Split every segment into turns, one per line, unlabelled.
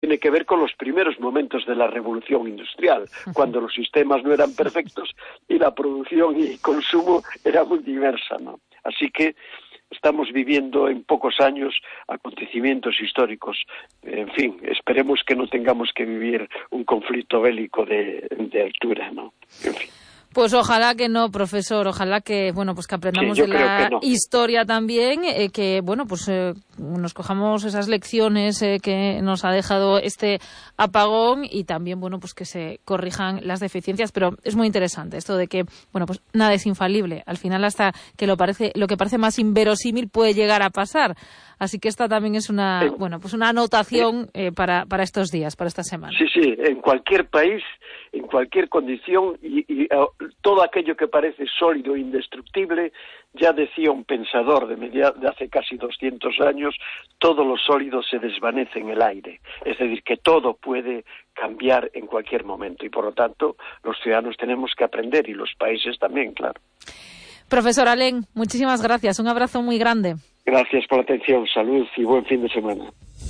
tiene que ver con los primeros momentos de la revolución industrial, cuando los sistemas no eran perfectos y la producción y consumo era muy diversa, ¿no? Así que estamos viviendo en pocos años acontecimientos históricos. En fin, esperemos que no tengamos que vivir un conflicto bélico de altura, ¿no? En fin.
Pues ojalá que no, profesor, ojalá que, bueno, pues que aprendamos
sí,
de la historia también, que, bueno, pues nos cojamos esas lecciones que nos ha dejado este apagón y también, bueno, pues que se corrijan las deficiencias, pero es muy interesante esto de que, bueno, pues nada es infalible, al final hasta que lo que parece más inverosímil puede llegar a pasar. Así que esta también es una, bueno, pues una anotación para estos días, para esta semana.
Sí, en cualquier país, en cualquier condición y todo aquello que parece sólido e indestructible, ya decía un pensador de hace casi 200 años, todo lo sólido se desvanece en el aire. Es decir, que todo puede cambiar en cualquier momento y por lo tanto los ciudadanos tenemos que aprender y los países también, claro.
Profesor Alén, muchísimas gracias. Un abrazo muy grande.
Gracias por la atención. Salud y buen fin de semana.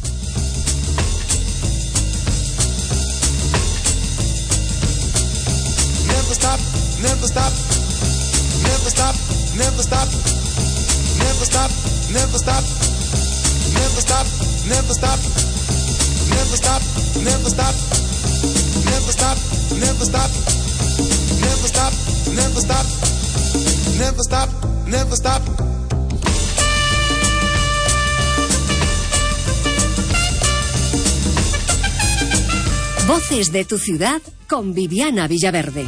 Never stop, never stop, never stop, never stop, never stop, never stop, never stop, never stop, never stop, never stop, never stop, never stop, never stop, never stop, never stop, never stop.
Voces de tu ciudad con Viviana Villaverde.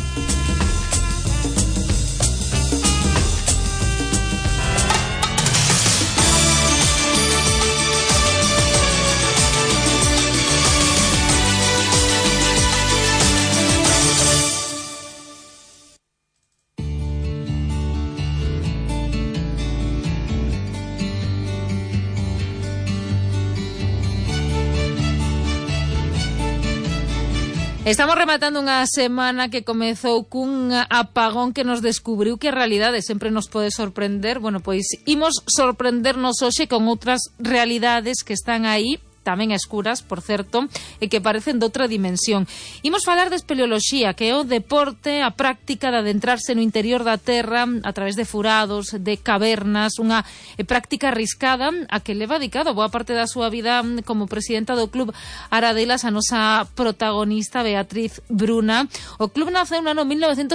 Estamos rematando unha semana que comezou cun apagón que nos descubriu que a realidade sempre nos pode sorprender. Bueno, pois imos sorprendernos hoxe con outras realidades que están aí, tamén escuras, por certo, e que parecen de outra dimensión. Imos falar de espeleoloxía, que é o deporte, a práctica de adentrarse no interior da terra a través de furados, de cavernas, unha práctica arriscada a que leva dedicado boa parte da súa vida como presidenta do Club Aradelas a nosa protagonista Beatriz Bruna. O club naceu no ano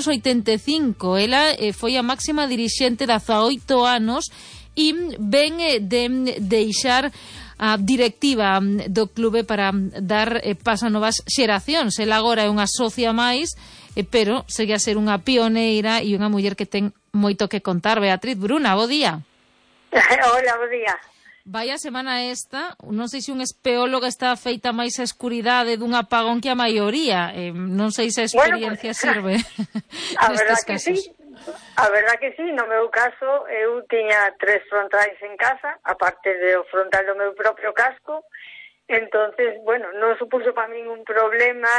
1985, ela foi a máxima dirixente de 18 anos e ven de deixar a directiva do clube para dar paso a novas xeracións. Ela agora é unha socia máis, pero segue a ser unha pioneira e unha muller que ten moito que contar. Beatriz Bruna, bo día.
Hola, bo día.
Vaya semana esta, non sei se un espeólogo está feita máis a escuridade dun apagón que a maioría. Non sei se a experiencia sirve nestes casos.
A verdad que sí, no meu caso eu tiña 3 frontais en casa, aparte do frontal do meu propio casco, entonces, bueno, non supuso para min un problema,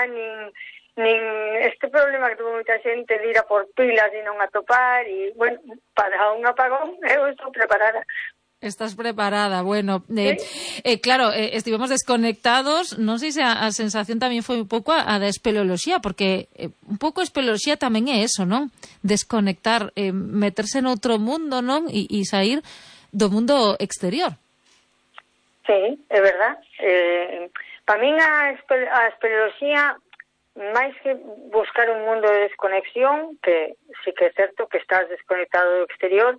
nin este problema que tuvo moita xente de ir a por pilas e non atopar, e, bueno, para un apagón eu estou preparada.
Estás preparada, bueno, ¿sí? Claro, estivemos desconectados, non sei se a sensación tamén foi un pouco a da espeleoloxía, porque un pouco a espeleoloxía tamén é eso, non? Desconectar, meterse noutro mundo, non? E sair do mundo exterior.
Sí, é verdad. Para min a espeleoloxía, máis que buscar un mundo de desconexión, que sí que é certo que estás desconectado do exterior,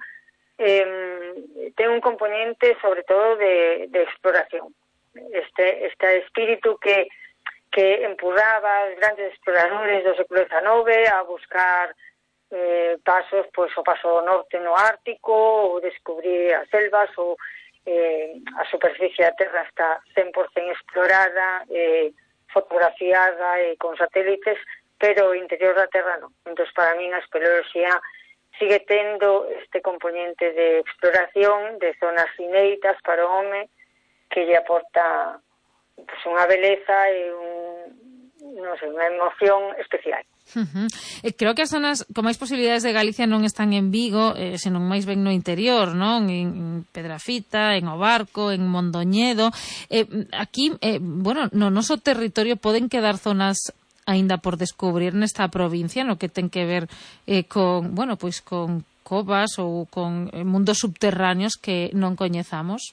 ten un componente sobre todo de exploración. Este espírito que empurraba os grandes exploradores do século XIX a buscar pasos, pois o paso norte no Ártico, ou descubrir as selvas, ou a superficie da Terra está 100% explorada, fotografiada e con satélites, pero o interior da Terra non. Entón, para min a espeleoloxía sigue tendo este componente de exploración de zonas inéditas para o home que lle aporta pues, unha beleza e non sei, unha emoción especial.
Creo que as zonas con máis posibilidades de Galicia non están en Vigo, senón máis ben no interior, non? En Pedrafita, en Obarco, en Mondoñedo. Aquí, no noso territorio poden quedar zonas aínda por descubrir nesta provincia, no que ten que ver con covas ou con mundos subterráneos que non coñezamos?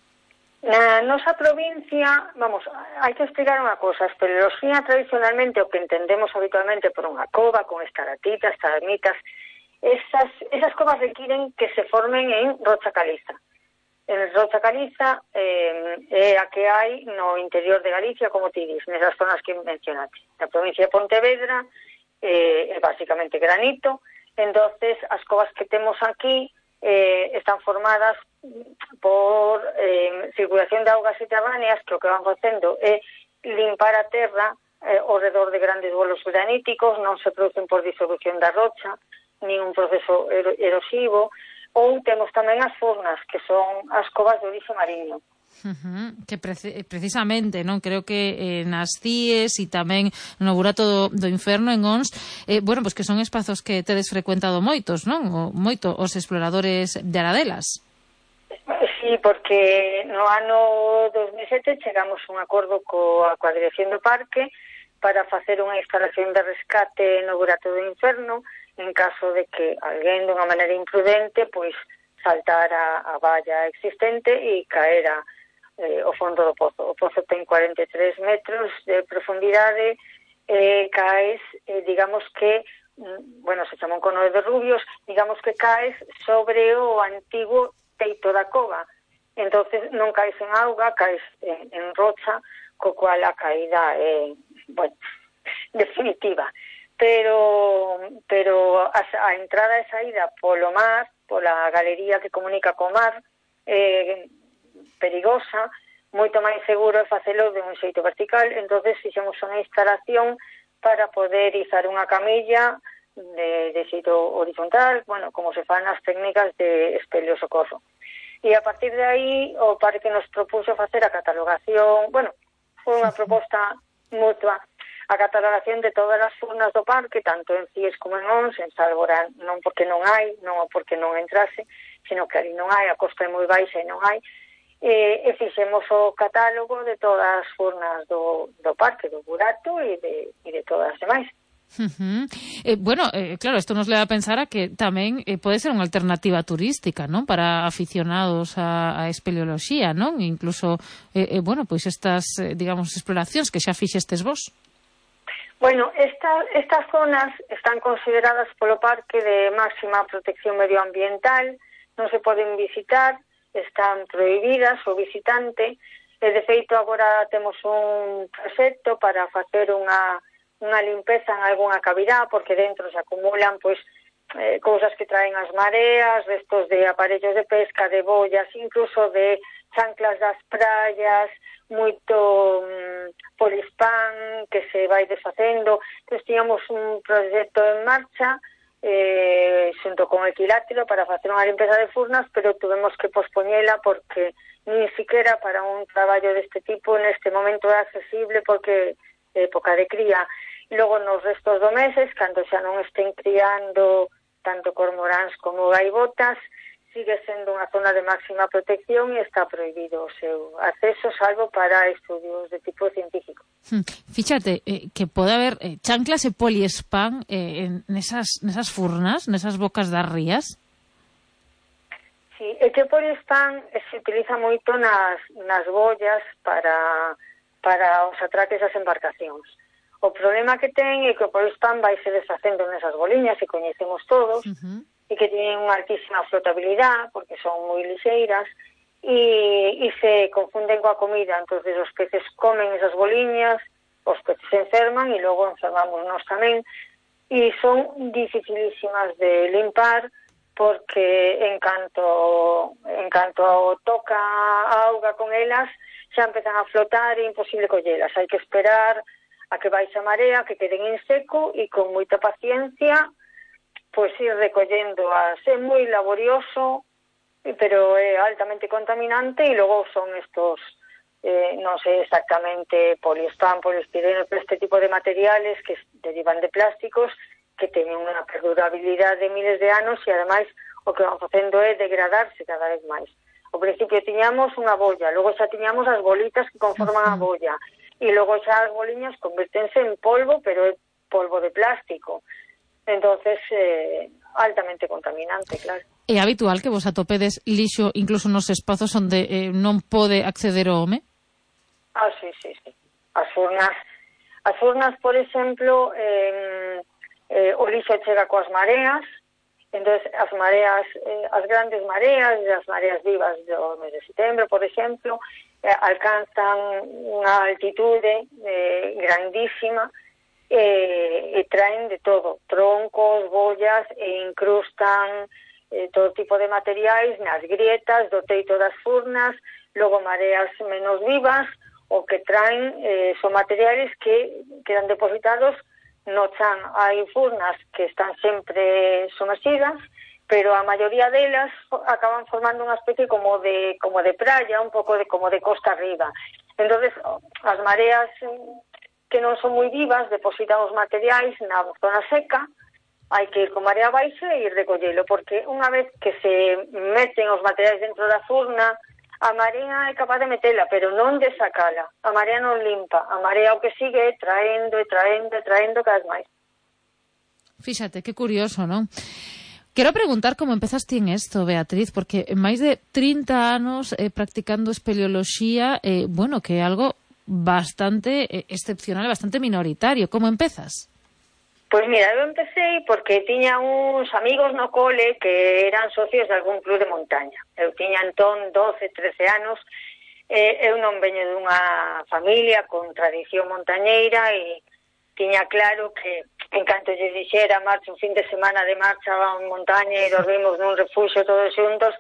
Na nosa provincia, hai que explicar unha cosa, a espeleoloxía tradicionalmente, o que entendemos habitualmente por unha cova con estalactitas, estalagmitas, esas covas requiren que se formen en rocha caliza. En rocha caliza é a que hai no interior de Galicia, como ti dis, nesas zonas que mencionaste. Na provincia de Pontevedra é basicamente granito, entonces as covas que temos aquí están formadas por circulación de augas subterráneas que o que van facendo é limpar a terra ao redor de grandes bolos graníticos, non se producen por disolución da rocha, nin un proceso erosivo, ou temos tamén as furnas, que son as covas de orixe mariño.
Que precisamente, non, creo que nas CIES e tamén no Burato do Inferno en ONS, pois que son espazos que tedes frecuentado moitos, non? Moito os exploradores de Aradelas.
Sí, porque no ano 2007 chegamos a un acordo coa Dirección do Parque para facer unha instalación de rescate no Burato do Inferno en caso de que alguén dunha maneira imprudente pois saltara a valla existente e caera o fondo do pozo. O pozo ten 43 metros de profundidade, caes, digamos que, se chama un cono de rubios, digamos que caes sobre o antigo teito da cova. Entonces non caes en auga, caes en rocha, co cual a caída é, definitiva. Pero a entrada e saída polo mar, pola galería que comunica co mar, perigosa, moito máis seguro é facelo de un xeito vertical. Entonces fixemos unha instalación para poder izar unha camilla de xeito horizontal, como se fan as técnicas de espeleo socorro. E a partir de aí o parque nos propuxo facer a catalogación, foi unha proposta mutua, a catalogación de todas as furnas do parque, tanto en CIES como en ONS, en Salvora non porque non hai, non porque non entrase, sino que ali non hai, a costa é moi baixa e non hai, e fixemos o catálogo de todas as furnas do parque, do Burato e de todas as demais.
Claro, isto nos leva a pensar a que tamén pode ser unha alternativa turística, non? Para aficionados a espeleoloxía, non? Incluso, estas, digamos, exploracións que xa fixestes vos.
Estas zonas están consideradas polo parque de máxima protección medioambiental, non se poden visitar, están prohibidas o visitante, e de feito agora temos un proxecto para facer unha limpeza en algunha cavidade, porque dentro se acumulan cousas que traen as mareas, restos de aparellos de pesca, de boias, incluso de chanclas das praias, moito polispán que se vai desfacendo. Entón, tiñamos un proxecto en marcha xunto con Equilátero para facer unha limpeza de furnas, pero tuvemos que pospoñela porque nin siquiera para un traballo deste tipo neste momento é accesible porque é época de cría. E logo nos restos do meses, cando xa non estén criando tanto cormoráns como gaivotas, sigue sendo unha zona de máxima protección e está prohibido o seu acceso, salvo para estudios de tipo científico.
Fíxate, que pode haber chanclas e poliespán nesas furnas, nesas bocas das rías?
Sí, é que o poliespán se utiliza moito nas boias para os atraques das embarcacións. O problema que ten é que o poliespán vai se desfacendo nesas boliñas que coñecemos todos, e que tienen unha altísima flotabilidade porque son moi lixeiras e se confunden coa comida. Entonces os peces comen esas boliñas, os peces se enferman e logo enfermamos nós tamén, e son dificilísimas de limpar porque en canto toca a auga con elas xa empezan a flotar e é imposible collelas. Hai que esperar a que baixe a marea, que queden en seco e con moita paciencia ir recollendo. É moi laborioso, pero é altamente contaminante, e logo son estos non sei exactamente poliespan, poliestireno, pero este tipo de materiales que derivan de plásticos que teñen unha perdurabilidade de miles de anos e ademais o que van facendo é degradarse cada vez máis. Ao principio tiñamos unha bolla, logo xa tiñamos as bolitas que conforman a bolla e logo xa as boliñas convertense en polvo, pero é polvo de plástico. Entonces, altamente contaminante, claro.
É habitual que vos atopedes lixo incluso nos espazos onde non pode acceder o home?
Sí. As furnas, por exemplo, o lixo chega coas mareas, entonces as mareas, as grandes mareas, as mareas vivas do mes de setembro, por exemplo, alcanzan unha altitude grandísima e traen de todo, troncos, bollas, e incrustan todo tipo de materiais nas grietas do teito das furnas, logo mareas menos vivas, o que traen son materiais que quedan depositados no chan. Hai furnas que están sempre somerxidas, pero a maioría delas acaban formando unha especie como de praia, un pouco como de costa arriba. Entonces, as mareas que non son moi vivas depositan os materiais na zona seca, hai que ir con marea baixa e ir recollelo, porque unha vez que se meten os materiais dentro da furna, a marea é capaz de metela, pero non de sacala. A marea non limpa. A marea o que sigue é traendo cada vez máis.
Fíxate, que curioso, non? Quero preguntar como empezaste en isto, Beatriz, porque máis de 30 anos practicando espeleoloxía, bueno, que é algo bastante excepcional, bastante minoritario. Como empezas?
Pois mira, eu empecé porque tiña uns amigos no cole que eran socios de algún club de montaña. Eu tiña entón 12, 13 anos, eu non veño dunha familia con tradición montañeira e tiña claro que en canto lle dixera marcha un fin de semana de marcha a montaña e dormimos nun refuxio todos xuntos,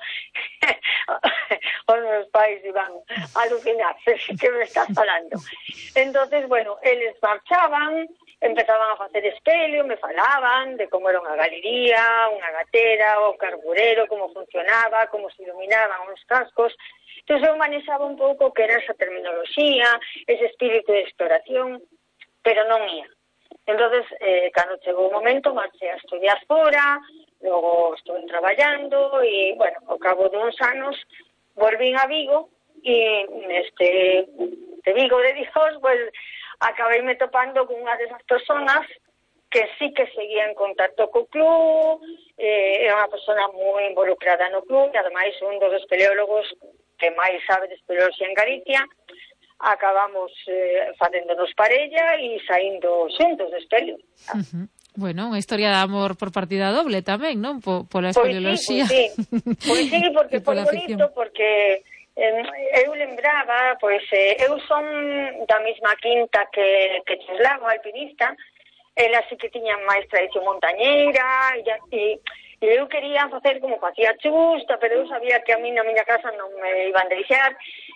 os meus pais iban a alucinar, que me estás falando. Entonces, bueno, eles marchaban, empezaban a facer espelio, me falaban de como era unha galería, unha gatera, o carburero, como funcionaba, como se iluminaban os cascos. Entón eu manexaba un pouco que era esa terminoloxía, ese espírito de exploración, pero non ia. Entonces, cando chegou o momento, marchei a estudiar fora, logo estuve traballando e, bueno, ao cabo de uns anos volvín a Vigo e neste de Vigo de Dios, pues acabei me topando con unha desas personas que sí que seguía en contacto co club, era unha persona moi involucrada no club, e ademais un dos espeleólogos que máis sabe de espeleoloxía en Galicia. Acabamos facéndonos parella e saindo xuntos de espelio.
Bueno, unha historia de amor por partida doble tamén, non? Pola espeleoloxía.
Pois sí, porque foi bonito, porque eu lembraba, pois eu son da mesma quinta que Chuslago, alpinista. Ela sí que tiña máis tradición montañeira e eu quería facer como facía Chusta, pero eu sabía que a mí na miña casa non me iban a deixar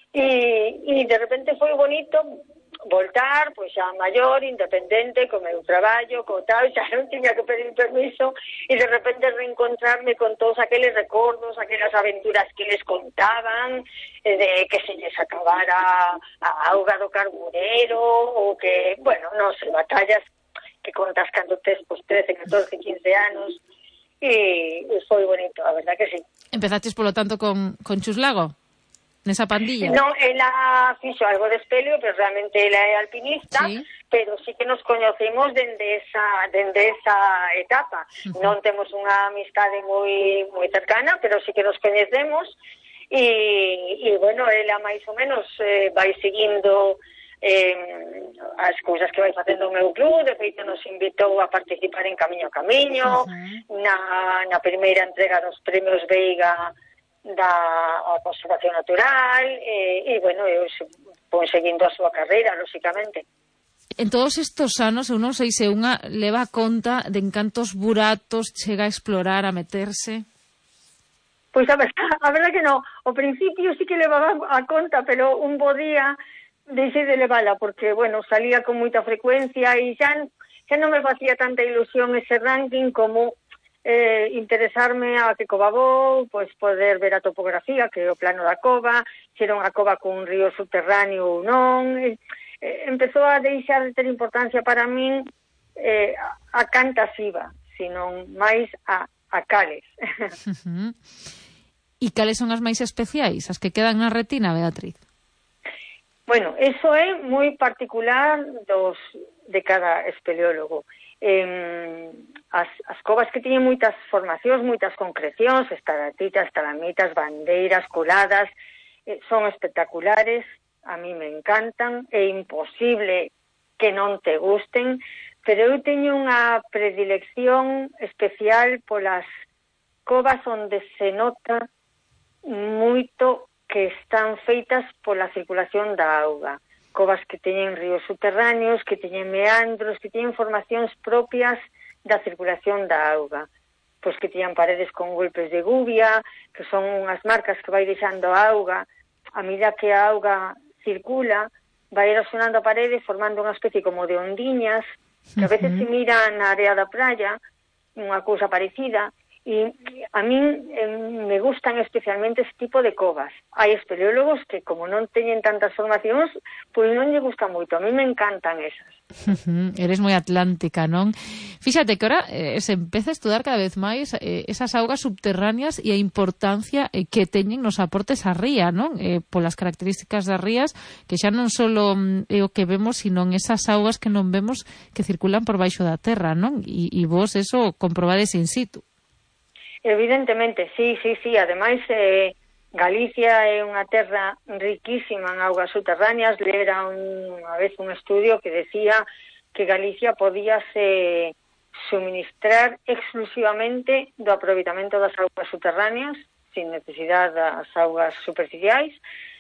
e de repente foi bonito voltar, pois xa maior, independente, co meu traballo, co tal, xa non tiña que pedir permiso e de repente reencontrarme con todos aqueles recordos, aquelas aventuras que les contaban, de que se les acabara a auga do carburero, ou que, bueno, non sei, batallas que contas cando tes, pois, 13, 14, 15 anos, e foi bonito, a verdad que sí.
Empezaches, polo tanto, con Chuslago? Nesa pandilla?
Non, ela fixo algo de espelio, pero realmente ela é alpinista, sí, pero sí que nos coñecemos dende esa etapa. Non temos unha amistade moi cercana, pero sí que nos coñecemos e bueno, ela máis ou menos vai seguindo as cousas que vai facendo o meu club. De feito nos invitou a participar en Camiño a Camiño, na primeira entrega dos premios Veiga da conservación natural e bueno, eu vou seguindo a súa carreira, lóxicamente.
En todos estos anos, eu non sei se unha leva a conta de en cantos buratos chega a explorar, a meterse.
Pois a verdad que non. Ao principio sí que levaba a conta, pero un bo día deixei de levala, porque, bueno, salía con moita frecuencia e xa non me facía tanta ilusión ese ranking como interesarme a que cova vou, pois poder ver a topografía, que é o plano da cova, se era unha cova con un río subterráneo ou non. Empezou a deixar de ter importancia para min a cantas iba, senón máis a cales.
E cales son as máis especiais, as que quedan na retina, Beatriz?
Bueno, eso é moi particular de cada espeleólogo. As covas que teñen moitas formacións, moitas concrecións, estalactitas, estalagmitas, bandeiras, coladas, son espectaculares, a mí me encantan, é imposible que non te gusten, pero eu teño unha predilección especial polas covas onde se nota moito que están feitas pola circulación da auga. Covas que teñen ríos subterráneos, que teñen meandros, que teñen formacións propias da circulación da auga. Pois que teñan paredes con golpes de gubia, que son unhas marcas que vai deixando a auga. A medida que a auga circula, vai erosionando a parede, formando unha especie como de ondiñas, que a veces se mira na área da praia, unha cousa parecida. E a min me gustan especialmente este tipo de covas. Hai espeleólogos que, como non teñen tantas formacións, pois non lle gustan moito. A mí me encantan esas.
Eres moi atlántica, non? Fíxate que ahora se empeza a estudar cada vez máis esas augas subterráneas e a importancia que teñen nos aportes á ría, non? Polas características das rías, que xa non só é o que vemos, sino esas augas que non vemos que circulan por baixo da terra, non? E vos eso comprobades in situ.
Evidentemente, sí. Ademais, Galicia é unha terra riquísima en augas subterráneas. Lera unha vez un estudio que decía que Galicia podíase suministrar exclusivamente do aproveitamento das augas subterráneas, sin necesidade das augas superficiais.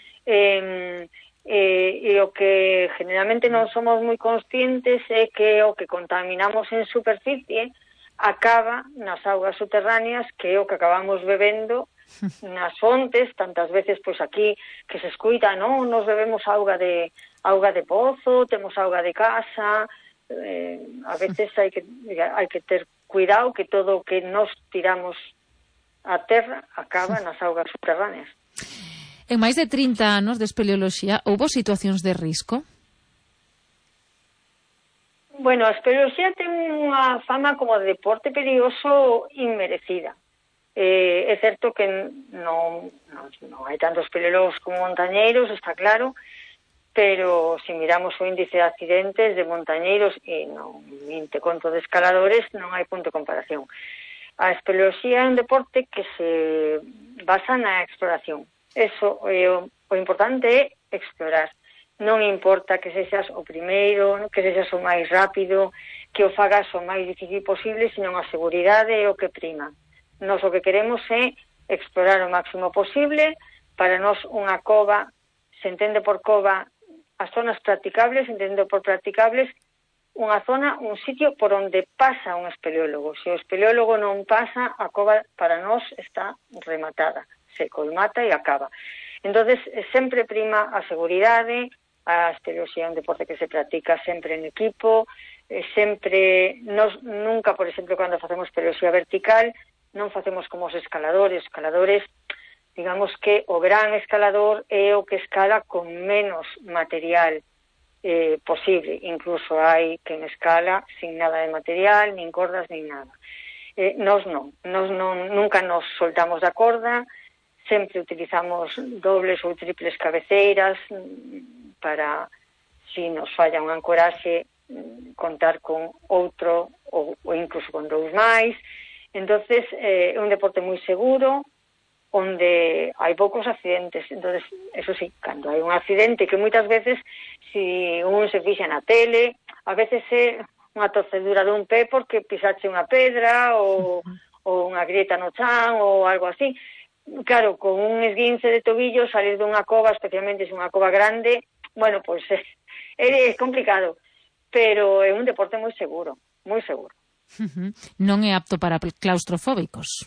E o que generalmente non somos moi conscientes é que o que contaminamos en superficie acaba nas augas subterráneas, que é o que acabamos bebendo nas fontes. Tantas veces, pois aquí, que se escuita, non, nos bebemos auga de pozo, temos auga de casa. A veces hai que ter cuidado que todo o que nos tiramos á terra acaba nas augas subterráneas.
En máis de 30 anos de espeleoloxía, houbo situacións de risco?
Bueno, a espeleoloxía ten unha fama como de deporte perigoso inmerecida. É certo que non hai tantos espeleólogos como montañeiros, está claro, pero se miramos o índice de accidentes de montañeiros e non te conto de escaladores, non hai punto de comparación. A espeleoloxía é un deporte que se basa na exploración. Eso o importante é explorar. Non importa que sexas o primeiro, que sexas o máis rápido, que o fagas o máis difícil posible, senón a seguridade é o que prima. Nos o que queremos é explorar o máximo posible. Para nos unha cova, se entende por cova as zonas practicables, se entende por practicables unha zona, un sitio por onde pasa un espeleólogo. Se o espeleólogo non pasa, a cova para nos está rematada, se colmata e acaba. Entonces, sempre prima a seguridade. A espeleoloxía é un deporte que se practica sempre en equipo, nunca, por exemplo, cando facemos espeleoloxía vertical, non facemos como os escaladores. Os escaladores, digamos que o gran escalador é o que escala con menos material posible. Incluso hai quen escala sin nada de material, nin cordas, nin nada. Nós nunca nos soltamos da corda, sempre utilizamos dobles ou triples cabeceiras para, se nos falla un ancoraxe, contar con outro ou incluso con dous máis. Entonces, é un deporte moi seguro, onde hai poucos accidentes. Entonces, eso sí, cando hai un accidente, que moitas veces, se un se fixa na tele, a veces é unha torcedura dun pé porque pisache unha pedra ou unha grieta no chan ou algo así. Claro, con un esguince de tobillo, salir dunha cova, especialmente se unha cova grande, bueno, pois é complicado, pero é un deporte moi seguro, moi seguro.
Non é apto para claustrofóbicos?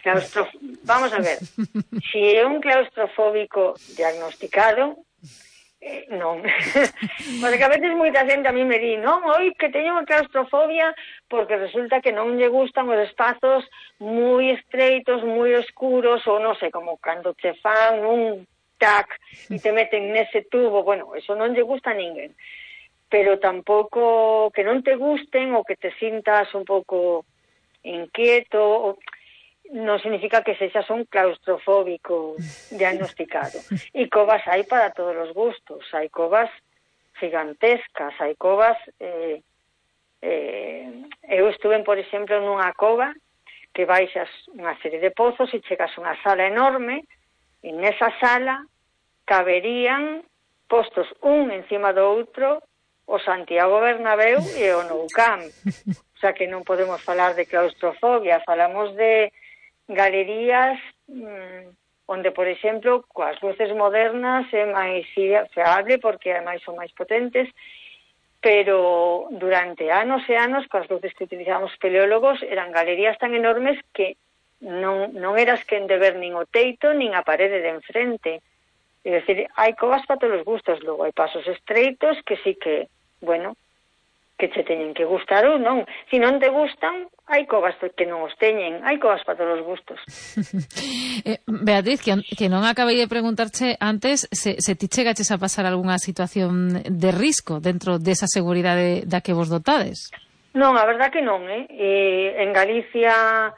Vamos a ver, se é un claustrofóbico diagnosticado, Non. Porque a veces moita xente a mí me di, non, oi, que teño unha claustrofobia porque resulta que non lle gustan os espazos moi estreitos, moi oscuros, ou non sei, como cando te fan un tac e te meten nese tubo, bueno, eso non lle gusta a ninguén. Pero tampouco que non te gusten ou que te sintas un pouco inquieto, non significa que sexas un claustrofóbico diagnosticado. E covas hai para todos os gustos. Hai covas gigantescas, hai covas... eu estuve, por exemplo, nunha cova que baixas unha serie de pozos e chegas a unha sala enorme, e nesa sala caberían postos un encima do outro o Santiago Bernabéu e o Nou Camp. O sea que non podemos falar de claustrofobia, falamos de galerías onde, por exemplo, coas luces modernas é máis fiable porque ademais son máis potentes, pero durante anos e anos, coas luces que utilizamos peleólogos, eran galerías tan enormes que non eras quen de ver nin o teito nin a parede de enfrente. É dicir, hai covas para todos os gustos, logo hai pasos estreitos que sí que, bueno, que che teñen que gustar ou non. Se non te gustan, hai covas que non os teñen, hai covas para todos os gustos.
Beatriz, que non acabei de preguntarche antes se ti chegaches a pasar algunha situación de risco dentro desa seguridade da que vos dotades.
Non, a verdad que non, en Galicia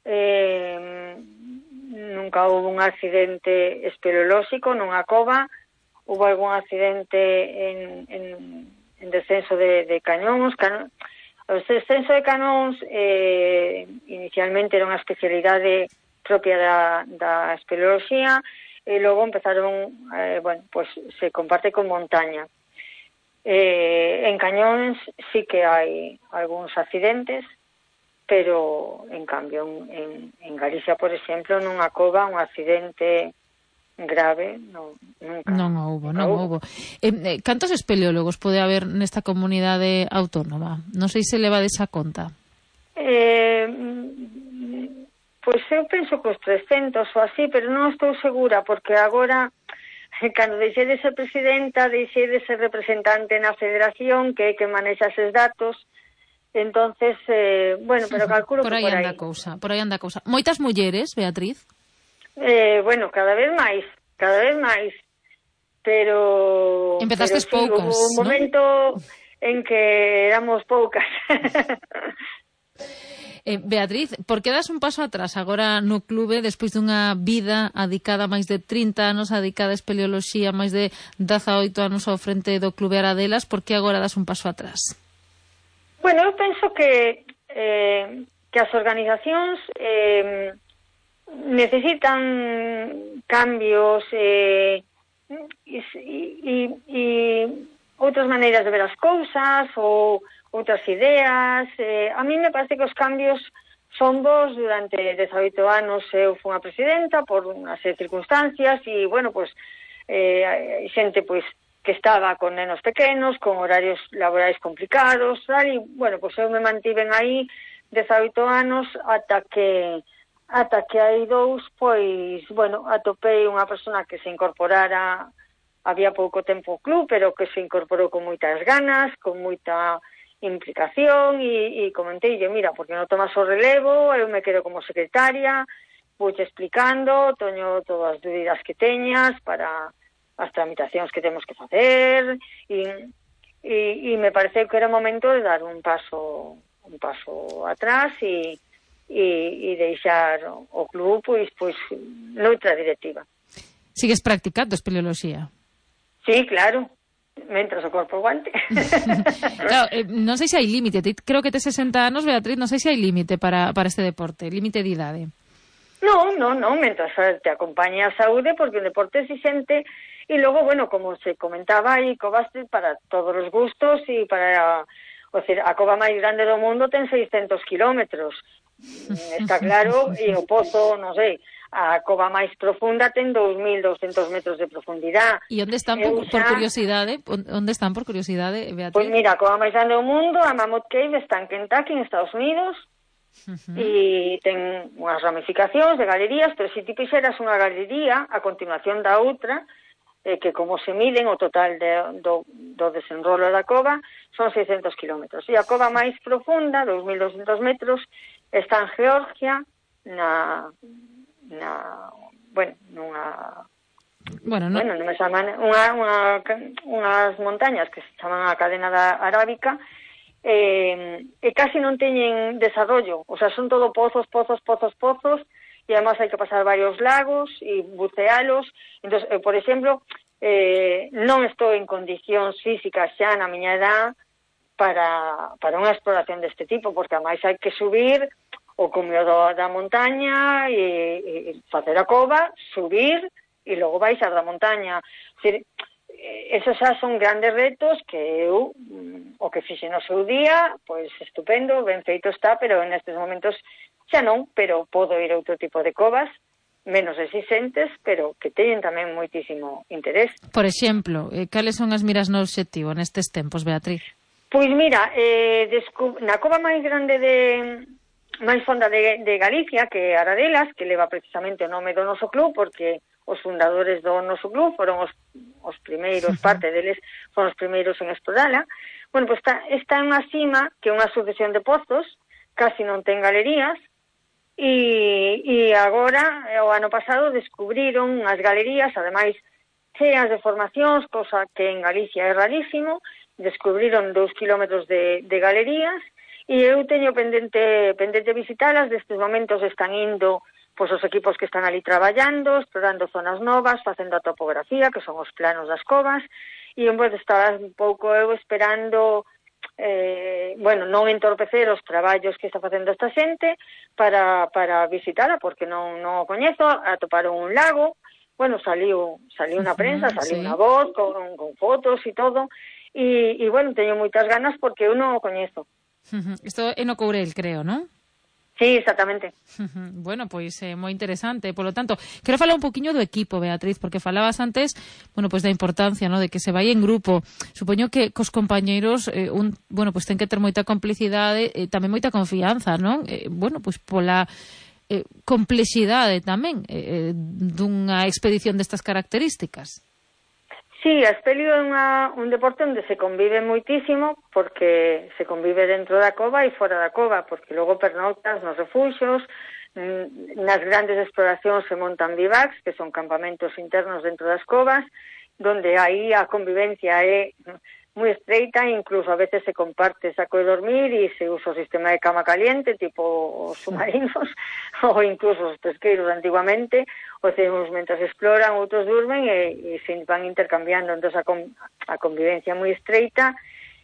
nunca houve un accidente espeleolóxico nunha cova, houve algún accidente en descenso de cañóns. O descenso de cañóns inicialmente era unha especialidade propia da espeleoloxía e logo empezaron, pues se comparte con montaña. En cañóns sí que hai algúns accidentes, pero en cambio en Galicia, por exemplo, nunha cova un accidente grave nunca.
Non houbo. Cantos espeleólogos pode haber nesta comunidade autónoma? Non sei se levades a conta.
Pois eu penso que os 300 ou así, pero non estou segura, porque agora, cando deixei de ser presidenta, deixei de ser representante na federación, que é que manexa eses datos. Entonces, bueno, pero calculo
por
que por aí.
Por aí anda a cousa. Moitas mulleres, Beatriz?
Bueno, cada vez máis, pero...
Empezastes poucas,
hubo un momento en que éramos poucas.
Beatriz, por que das un paso atrás agora no clube despois dunha vida adicada máis de 30 anos, adicada a espeleoloxía, máis de 18 anos ao frente do clube Aradelas, por que agora das un paso atrás?
Bueno, eu penso que as organizacións necesitan cambios e outras maneiras de ver as cousas ou outras ideas. A mí me parece que os cambios son bons. Durante 18 anos eu fui unha presidenta por unha serie de circunstancias e, bueno, pues xente pues que estaba con nenos pequenos, con horarios laborais complicados, tal, e, bueno, pues eu me mantiven aí 18 anos ata que hai dous, pois, bueno, atopei unha persona que se incorporara, había pouco tempo o club, pero que se incorporou con moitas ganas, con moita implicación, e comenteille, mira, porque non tomas o relevo, eu me quedo como secretaria, vouche explicando, toño todas as dúbidas que teñas para as tramitacións que temos que facer, e me pareceu que era momento de dar un paso atrás e deixar o club pois noutra directiva.
Sigues practicando espeleoloxía?
Sí, claro, mentras o corpo aguante.
Claro, non sei se hai límite. Creo que tes 60 anos, Beatriz, non sei se hai límite para este deporte, límite de idade.
Non, mentras te acompaña a saúde, porque o deporte é exixente, e logo, bueno, como se comentaba, hai covas para todos os gustos, e para... O sea, a cova máis grande do mundo ten 600 kilómetros. Está claro, e o pozo, non sei, a cova máis profunda ten 2.200 metros de profundidade.
E onde están, por curiosidade, Beatriz?
Pois mira, a cova máis grande do mundo, a Mammoth Cave, está en Kentucky, en Estados Unidos, e ten unhas ramificacións de galerías, pero se ti fixeras unha galería a continuación da outra, que como se miden o total do desenrolo da cova son 600 kilómetros. E a cova máis profunda, 2.200 metros, está en Georgia, unhas montañas que se chaman a cadena arábica, e casi non teñen desarrollo, o sea, son todo pozos, e además hai que pasar varios lagos e bucealos. Entón, por exemplo, non estou en condicións físicas xa na miña edad para unha exploración deste tipo, porque ademais hai que subir o cumio da montaña e facer a cova, subir e logo baixar da montaña. Esos xa son grandes retos que eu, o que fixe no seu día, pois estupendo, ben feito está, pero nestes momentos xa non, pero podo ir a outro tipo de covas, menos exigentes, pero que teñen tamén moitísimo interés.
Por exemplo, cales son as miras no obxectivo nestes tempos, Beatriz?
Pois mira, na cova máis grande máis fonda de Galicia, que é Aradelas, que leva precisamente o nome do noso club, porque os fundadores do noso club foron os primeiros, parte deles foron os primeiros en explorala. Bueno, pois está en unha cima que é unha sucesión de pozos, casi non ten galerías, e agora, o ano pasado, descubriron as galerías, ademais cheas de formacións, cosa que en Galicia é rarísimo. Descubriron 2 kilómetros de galerías, e eu teño pendente visitalas. Destes momentos están indo pois os equipos que están ali traballando, explorando zonas novas, facendo a topografía, que son os planos das covas, e en vez de estar un pouco eu esperando, non entorpecer os traballos que está facendo esta xente para visitala, porque non o coñezo. Atoparon un lago, saliu na prensa, saliu unha voz con fotos e todo, e teño moitas ganas porque eu non o coñezo.
Isto é no Courel, creo, non?
Sí, exactamente.
Bueno, pois é moi interesante. Por lo tanto, quero falar un poquinho do equipo, Beatriz, porque falabas antes, pois da importancia, ¿no?, de que se vai en grupo. Supoño que cos compañeiros, pois ten que ter moita complicidade e tamén moita confianza, non? Pois pola complexidade tamén dunha expedición destas características.
Sí, a espelio é un deporte onde se convive moitísimo, porque se convive dentro da cova e fora da cova, porque logo pernoctas nos refuxios, nas grandes exploracións se montan bivacs, que son campamentos internos dentro das covas, donde aí a convivencia é moi estreita, incluso a veces se comparte saco de dormir e se usa o sistema de cama caliente, tipo os submarinos, ou incluso os pesqueiros antiguamente, os uns mentras exploran, outros durmen e se van intercambiando. Entón a convivencia moi estreita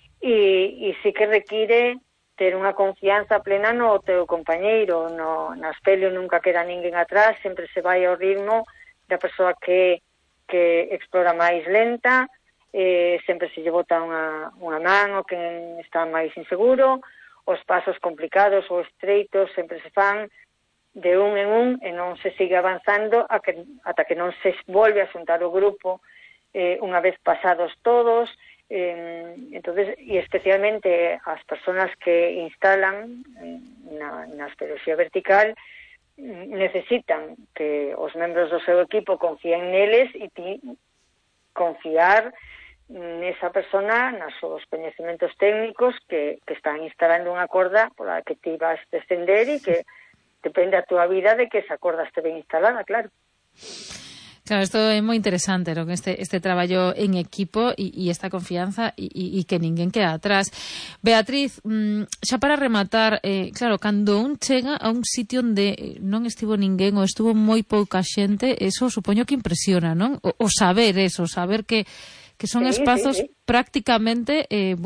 e sí que require ter unha confianza plena no teu compañeiro. Na espelio nunca queda ninguén atrás, sempre se vai ao ritmo da persoa que explora máis lenta, sempre se lle bota unha man o que está máis inseguro. Os pasos complicados ou estreitos sempre se fan de un en un e non se sigue avanzando ata que non se volve a xuntar o grupo unha vez pasados todos. Entonces, e especialmente as persoas que instalan na espeleoloxía vertical necesitan que os membros do seu equipo confíen neles e ti confiar nesa persona, nos seus coñecementos técnicos que están instalando unha corda pola que ti vas descender e que depende a túa vida de que esa corda este ben instalada, claro.
Claro, isto é moi interesante, ¿no?, este traballo en equipo e esta confianza e que ninguén queda atrás. Beatriz, xa para rematar, claro, cando un chega a un sitio onde non estivo ninguén ou estuvo moi pouca xente, eso supoño que impresiona, non? O saber eso, saber que son espazos prácticamente,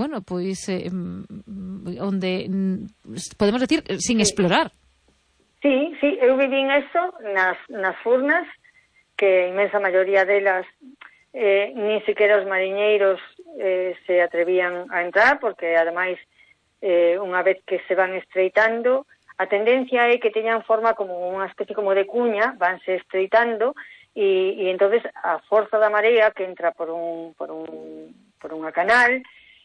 onde podemos decir sin explorar.
Sí, eu vivín eso nas furnas, que a inmensa maioría delas nin sequera os mariñeiros se atrevían a entrar, porque ademais unha vez que se van estreitando, a tendencia é que teñan forma como unha especie como de cuña, vanse estreitando e entonces a forza da marea que entra por unha canal,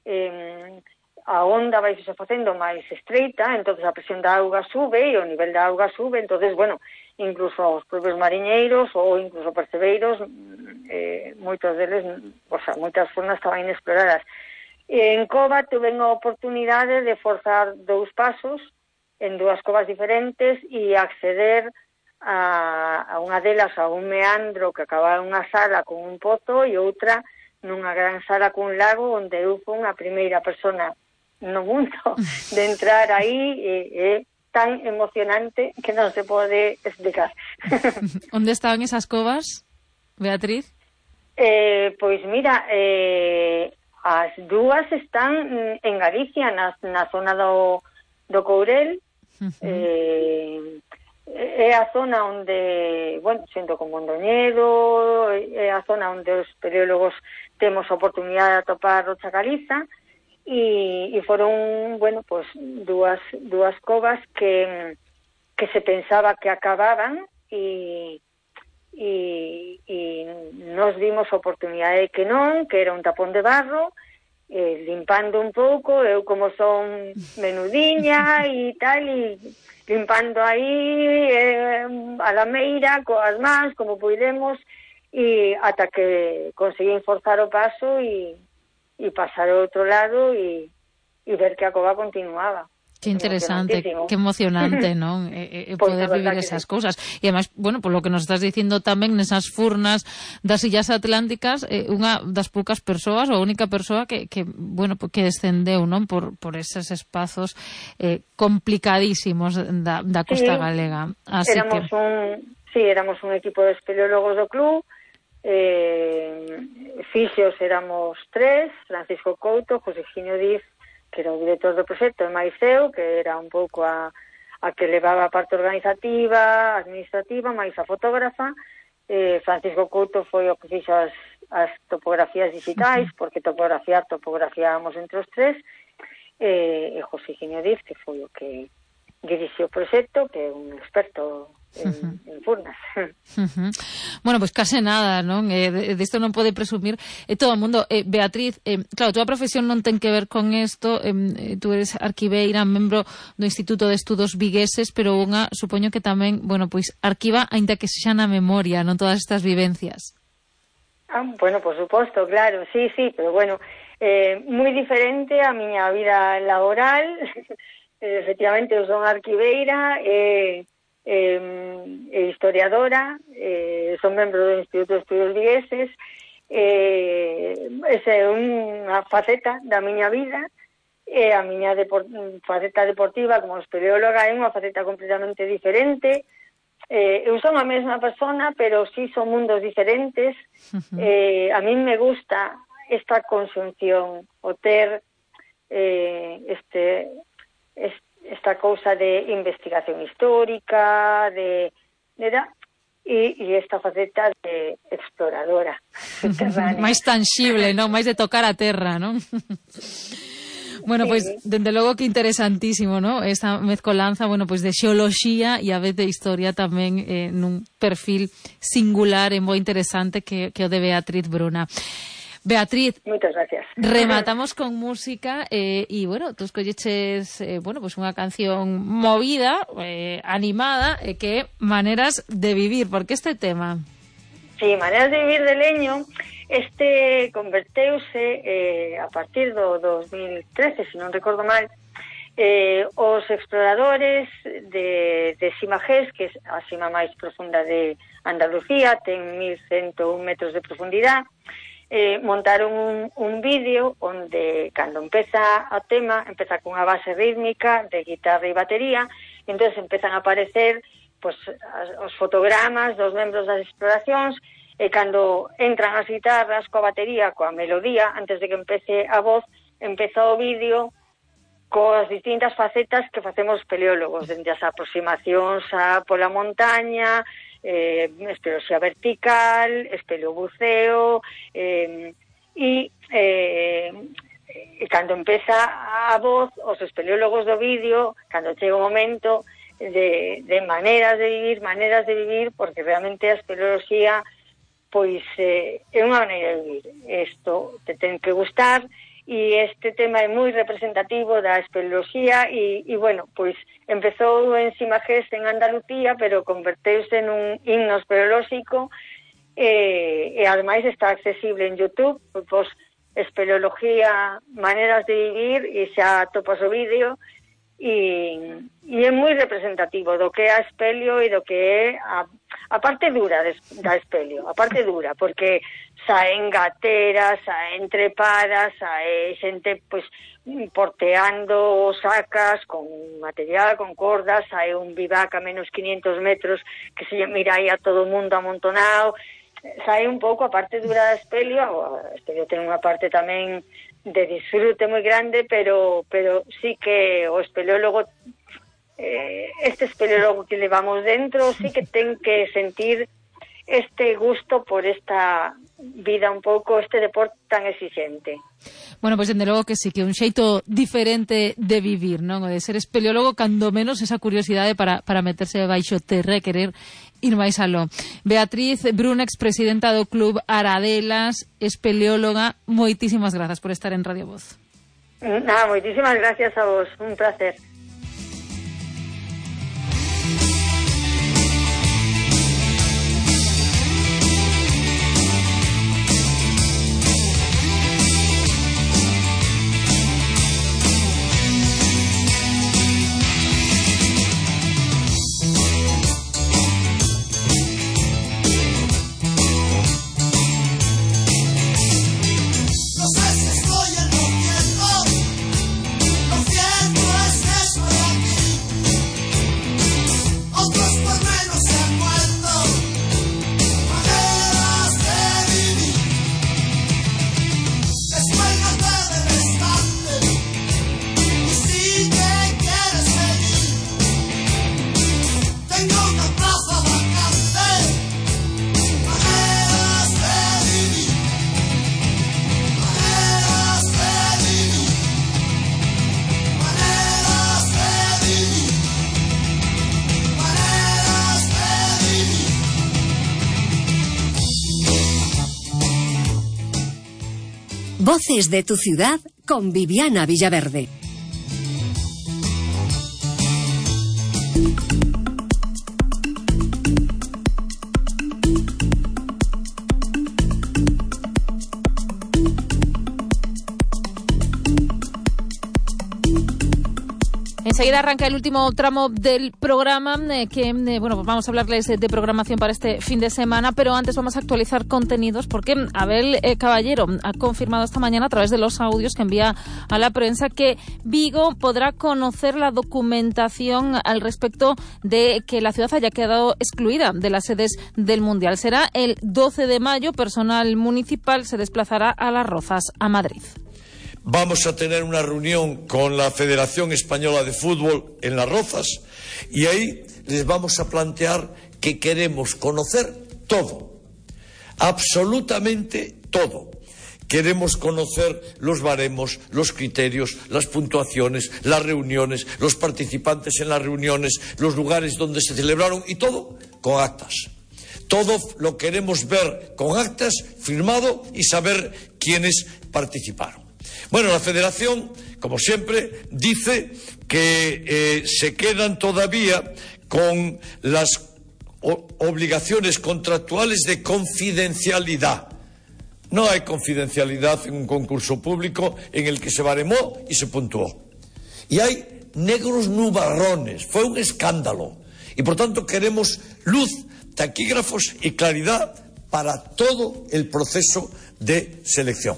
a onda vai se facendo máis estreita, entonces a presión da auga sube e o nivel da auga sube, entonces, incluso os propios mariñeiros ou incluso percebeiros moitos deles, o sea, moitas furnas estaban inexploradas. En cova tuve a oportunidade de forzar 2 pasos en 2 covas diferentes e acceder a unha delas a un meandro que acababa en unha sala con un pozo e outra nunha gran sala cun lago onde eu fui a primeira persona no mundo de entrar aí e tan emocionante que non se pode explicar.
Onde estaban esas covas, Beatriz?
Pois mira, as 2 están en Galicia, na zona do Courel. É a zona onde, bueno, xento con Mondoñedo, é a zona onde os espeleólogos temos a oportunidade de atopar rocha caliza, e foron, bueno, pues dúas covas que se pensaba que acababan e nos vimos a oportunidade de que non, que era un tapón de barro, limpando un pouco, eu como son menudiña e tal, e limpando aí a lameira coas mans como puidemos, e ata que conseguín forzar o paso e pasar ao outro lado e ver que a cova continuaba.
Que interesante, que emocionante, non? Poder vivir esas cousas. E además, bueno, por lo que nos estás dicindo tamén, nesas furnas das Illas Atlánticas, unha das poucas persoas, ou a única persoa que bueno, que descendeu, non? Por eses espazos complicadísimos da costa galega. Así
éramos un equipo de espeleólogos do club, fisios éramos 3, Francisco Couto, José Ginio Diz, que era o director do proxecto, e máis eu, que era un pouco a que levaba a parte organizativa, administrativa, máis a fotógrafa. Francisco Couto foi o que fixo as topografías digitais, porque topografiábamos entre os 3, e José Ginio Diz, que foi o que dirixiu o proxecto, que é un experto en furnas.
Bueno, pues case nada, non? Disto non pode presumir todo o mundo. Beatriz, claro, a túa profesión non ten que ver con isto, tú eres arquiveira, membro do Instituto de Estudos Vigueses, pero supoño que tamén, bueno, pois arquiva, aínda que sexa na memoria, non, todas estas vivencias.
Bueno, por suposto, claro, sí, pero bueno, moi diferente a miña vida laboral. Efectivamente, eu son arquiveira, historiadora, son membro do Instituto de Estudos Vigueses, esa é unha faceta da miña vida, e a miña faceta deportiva como espeleóloga é unha faceta completamente diferente. Eu son a mesma persona, pero sí son mundos diferentes. A mí me gusta esta conxunción, o ter esta cousa de investigación histórica, e esta faceta de exploradora subterránea.
Máis tangible, non? Máis de tocar a terra, non? Bueno, pois, dende logo que interesantísimo, non? Esta mezcolanza, bueno, pois de xeoloxía e a vez de historia tamén nun perfil singular e moi interesante que o de Beatriz Bruna. Beatriz,
moitas gracias.
Rematamos con música e bueno, tú escolleches bueno, pues unha canción movida, animada, que é Maneras de vivir. Por que este tema?
Sí, Maneras de vivir de Leño, converteuse a partir do 2013, se non recordo mal, os exploradores de Simagés, que é a cima máis profunda de Andalucía, ten 1101 metros de profundidade. Montaron un vídeo onde cando empeza o tema empeza cunha base rítmica de guitarra e batería, e entón empezan a aparecer pues, os fotogramas dos membros das exploracións, e cando entran as guitarras coa batería, coa melodía, antes de que empece a voz, empeza o vídeo coas distintas facetas que facemos peleólogos, dende as aproximacións pola montaña, espeleoloxía vertical, espeleobuceo, e cando empeza a voz, os espeleólogos do vídeo, cando chega o momento de maneras de vivir, porque realmente a espeleoloxía pois é unha maneira de vivir. Isto te ten que gustar, e este tema é moi representativo da espeleoloxía e bueno, pois empezou en Simagés, en Andalucía, pero converteuse nun himno espeleolóxico e ademais está accesible en YouTube, pois espeleología, maneiras de vivir, e xa topas o vídeo, e é moi representativo do que é a espelio e do que é a parte dura da espelio, a parte dura, porque saen gateras, saen trepadas, sae xente pois porteando sacas con material, con cordas, sae un vivac a menos 500 metros que se mira aí a todo o mundo amontonado, sae un pouco a parte dura da espelio. A espelio ten unha parte tamén de disfrute moi grande, pero sí que o espeleólogo, este espeleólogo que levamos dentro, sí que ten que sentir este gusto por esta vida un pouco, este deporte tan exigente.
Bueno, pois dende logo que sí, que un xeito diferente de vivir, non? O de ser espeleólogo, cando menos esa curiosidade para meterse baixo terra e querer ir máis aló. Beatriz Brunex, presidenta do Club Aradelas, espeleóloga, moitísimas grazas por estar en Radio Voz.
Moitísimas gracias a vos, un placer.
Voces de tu ciudad con Viviana Villaverde.
Enseguida arranca el último tramo del programa, bueno, pues vamos a hablarles de programación para este fin de semana, pero antes vamos a actualizar contenidos porque Abel Caballero ha confirmado esta mañana a través de los audios que envía a la prensa que Vigo podrá conocer la documentación al respecto de que la ciudad haya quedado excluida de las sedes del Mundial. Será el 12 de mayo, personal municipal se desplazará a Las Rozas, a Madrid.
Vamos a tener una reunión con la Federación Española de Fútbol en Las Rozas y ahí les vamos a plantear que queremos conocer todo, absolutamente todo. Queremos conocer los baremos, los criterios, las puntuaciones, las reuniones, los participantes en las reuniones, los lugares donde se celebraron y todo con actas. Todo lo queremos ver con actas, firmado y saber quiénes participaron. Bueno, la Federación, como siempre, dice que se quedan todavía con las obligaciones contractuales de confidencialidad. No hay confidencialidad en un concurso público en el que se baremó y se puntuó. Y hay negros nubarrones, fue un escándalo. Y por tanto queremos luz, taquígrafos y claridad para todo el proceso de selección.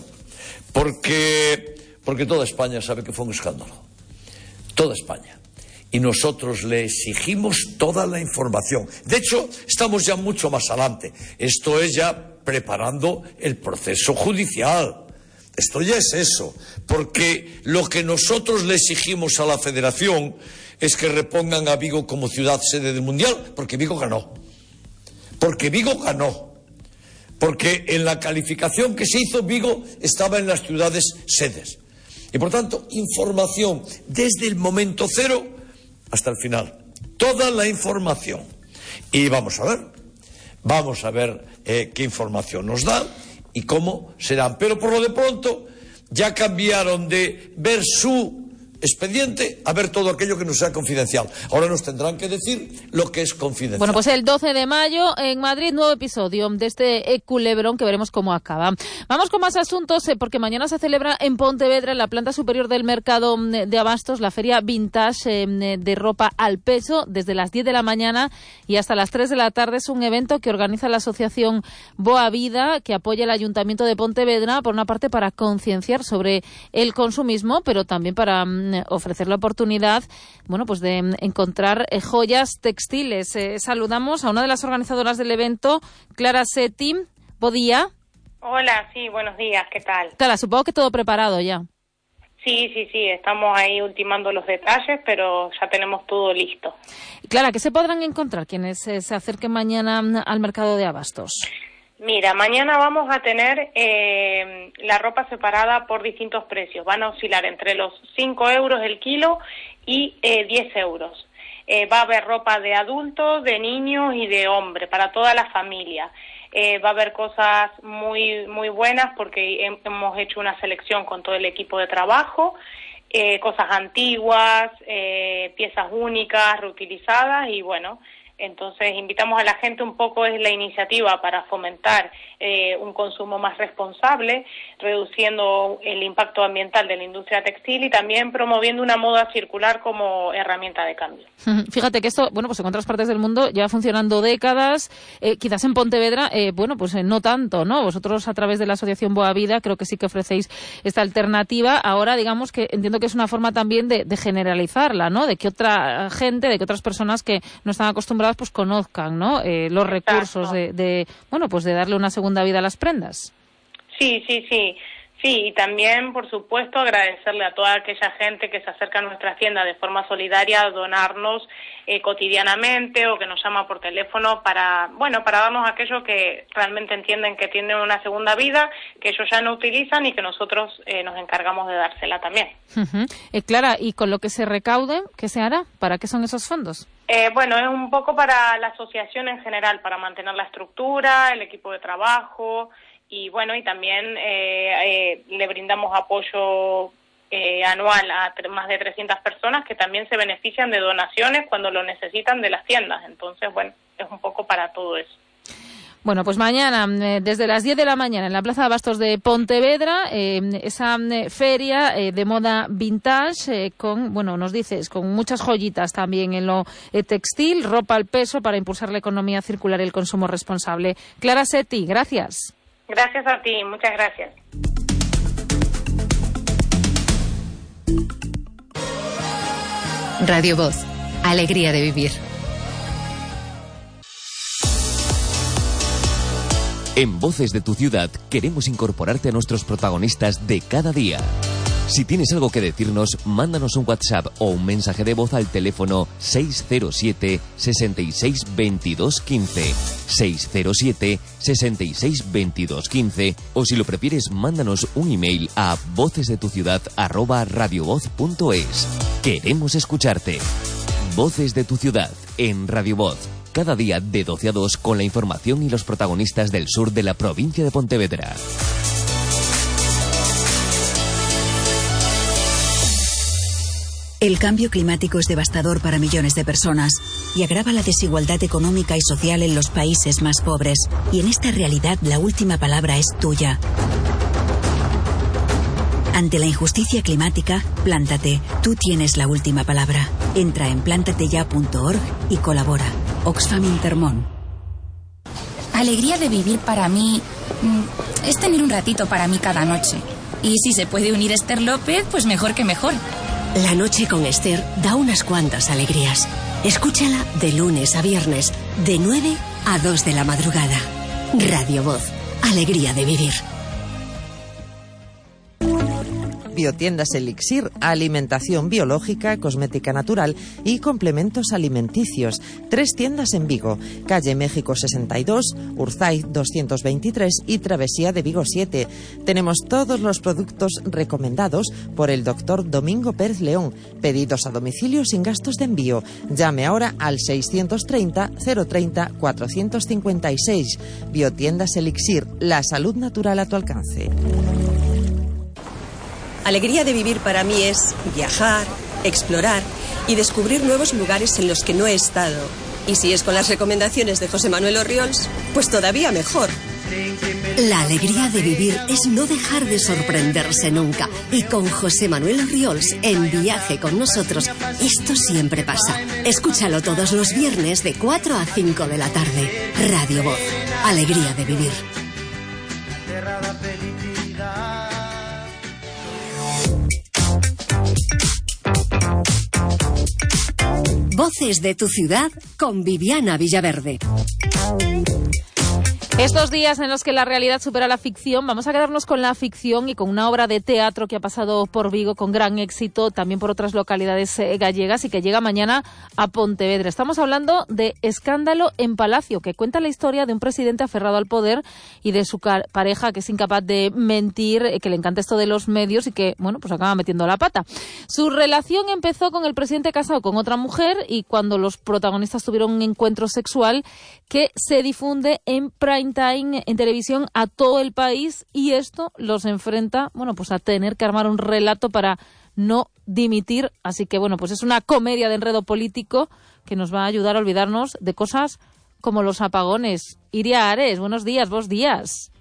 Porque toda España sabe que fue un escándalo. Toda España. Y nosotros le exigimos toda la información. De hecho, estamos ya mucho más adelante. Esto es ya preparando el proceso judicial. Esto ya es eso. Porque lo que nosotros le exigimos a la Federación es que repongan a Vigo como ciudad sede del Mundial, porque Vigo ganó. Porque Vigo ganó. Porque en la calificación que se hizo, Vigo estaba en las ciudades sedes. Y por tanto, información desde el momento cero hasta el final. Toda la información. Y vamos a ver qué información nos dan y cómo serán. Pero por lo de pronto ya cambiaron de ver su expediente a ver todo aquello que no sea confidencial. Ahora nos tendrán que decir lo que es confidencial.
Bueno, pues el 12 de mayo en Madrid, nuevo episodio de este culebrón que veremos cómo acaba. Vamos con más asuntos porque mañana se celebra en Pontevedra, en la planta superior del mercado de abastos, la feria vintage de ropa al peso, desde las 10 de la mañana y hasta las 3 de la tarde. Es un evento que organiza la asociación Boa Vida, que apoya el Ayuntamiento de Pontevedra, por una parte para concienciar sobre el consumismo, pero también para ofrecer la oportunidad, bueno, pues de encontrar joyas textiles. Saludamos a una de las organizadoras del evento, Clara Setti. Buen día.
Hola, sí, buenos días, ¿qué tal?
Clara, supongo que todo preparado ya.
Sí, estamos ahí ultimando los detalles, pero ya tenemos todo listo.
Clara, ¿qué se podrán encontrar quienes se acerquen mañana al mercado de abastos?
Mira, mañana vamos a tener la ropa separada por distintos precios. Van a oscilar entre los 5 euros el kilo y 10 euros. Va a haber ropa de adultos, de niños y de hombre, para toda la familia. Va a haber cosas muy buenas porque hemos hecho una selección con todo el equipo de trabajo, cosas antiguas, piezas únicas, reutilizadas y bueno, entonces invitamos a la gente, un poco es la iniciativa para fomentar un consumo más responsable, reduciendo el impacto ambiental de la industria textil y también promoviendo una moda circular como herramienta de cambio.
Fíjate que esto, bueno, pues en otras partes del mundo lleva funcionando décadas, quizás en Pontevedra, bueno, pues no tanto, ¿no? Vosotros a través de la Asociación Boa Vida creo que sí que ofrecéis esta alternativa. Ahora, digamos que entiendo que es una forma también de generalizarla, ¿no? De que otra gente, de que otras personas que no están acostumbradas pues conozcan, ¿no? Los recursos de bueno, pues de darle una segunda vida a las prendas. Sí,
y también, por supuesto, agradecerle a toda aquella gente que se acerca a nuestra tienda de forma solidaria a donarnos cotidianamente o que nos llama por teléfono para darnos aquello que realmente entienden que tienen una segunda vida, que ellos ya no utilizan y que nosotros nos encargamos de dársela también.
Clara, ¿y con lo que se recaude, qué se hará? ¿Para qué son esos fondos?
Es un poco para la asociación en general, para mantener la estructura, el equipo de trabajo y y también le brindamos apoyo anual a más de 300 personas que también se benefician de donaciones cuando lo necesitan de las tiendas. Entonces, es un poco para todo eso.
Bueno, pues mañana, desde las 10 de la mañana, en la Plaza de Abastos de Pontevedra, esa feria de moda vintage con, nos dices, con muchas joyitas también en lo textil, ropa al peso para impulsar la economía circular y el consumo responsable. Clara Setti, gracias.
Gracias a ti, muchas gracias.
Radio Voz, alegría de vivir.
En Voces de tu Ciudad queremos incorporarte a nuestros protagonistas de cada día. Si tienes algo que decirnos, mándanos un WhatsApp o un mensaje de voz al teléfono 607 66 22 15, 607 66 22 15, o si lo prefieres, mándanos un email a vocesdetuciudad@radiovoz.es. Queremos escucharte. Voces de tu Ciudad en Radio Voz. Cada día de 12 a 2 con la información y los protagonistas del sur de la provincia de Pontevedra.
El cambio climático es devastador para millones de personas y agrava la desigualdad económica y social en los países más pobres. Y en esta realidad la última palabra es tuya. Ante la injusticia climática, plántate. Tú tienes la última palabra. Entra en plantateya.org y colabora. Oxfam Intermón.
Alegría de vivir para mí es tener un ratito para mí cada noche. Y si se puede unir Esther López, pues mejor que mejor.
La noche con Esther da unas cuantas alegrías. Escúchala de lunes a viernes, de 9 a 2 de la madrugada. Radio Voz, alegría de vivir.
Biotiendas Elixir, alimentación biológica, cosmética natural y complementos alimenticios. 3 tiendas en Vigo, calle México 62, Urzay 223 y Travesía de Vigo 7. Tenemos todos los productos recomendados por el doctor Domingo Pérez León. Pedidos a domicilio sin gastos de envío. Llame ahora al 630 030 456. Biotiendas Elixir, la salud natural a tu alcance.
Alegría de vivir para mí es viajar, explorar y descubrir nuevos lugares en los que no he estado. Y si es con las recomendaciones de José Manuel Orriols, pues todavía mejor.
La alegría de vivir es no dejar de sorprenderse nunca. Y con José Manuel Orriols en Viaje con nosotros, esto siempre pasa. Escúchalo todos los viernes de 4 a 5 de la tarde. Radio Voz. Alegría de vivir. Voces de tu ciudad con Viviana Villaverde.
Estos días en los que la realidad supera la ficción, vamos a quedarnos con la ficción y con una obra de teatro que ha pasado por Vigo con gran éxito, también por otras localidades gallegas y que llega mañana a Pontevedra. Estamos hablando de Escándalo en Palacio, que cuenta la historia de un presidente aferrado al poder y de su pareja que es incapaz de mentir, que le encanta esto de los medios y que, bueno, pues acaba metiendo la pata. Su relación empezó con el presidente casado con otra mujer y cuando los protagonistas tuvieron un encuentro sexual que se difunde en prime time en televisión a todo el país y esto los enfrenta, bueno, pues a tener que armar un relato para no dimitir. Así que, bueno, pues es una comedia de enredo político que nos va a ayudar a olvidarnos de cosas como los apagones. Iria Ares, buenos días, vos días.